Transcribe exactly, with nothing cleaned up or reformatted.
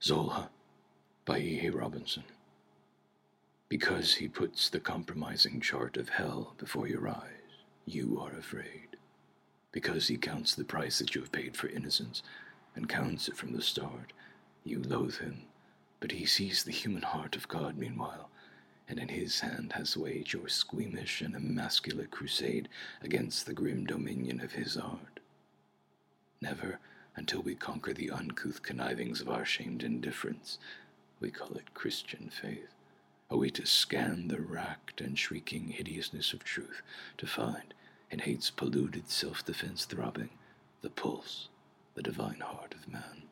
Zola by E. A. Robinson. Because he puts the compromising chart of hell before your eyes, you are afraid. Because he counts the price that you have paid for innocence, and counts it from the start, you loathe him. But he sees the human heart of God meanwhile, and in his hand has waged your squeamish and emasculate crusade against the grim dominion of his art. Never, until we conquer the uncouth connivings of our shamed indifference, we call it Christian faith, are we to scan the racked and shrieking hideousness of truth, to find, in hate's polluted self-defense throbbing, the pulse, the divine heart of man.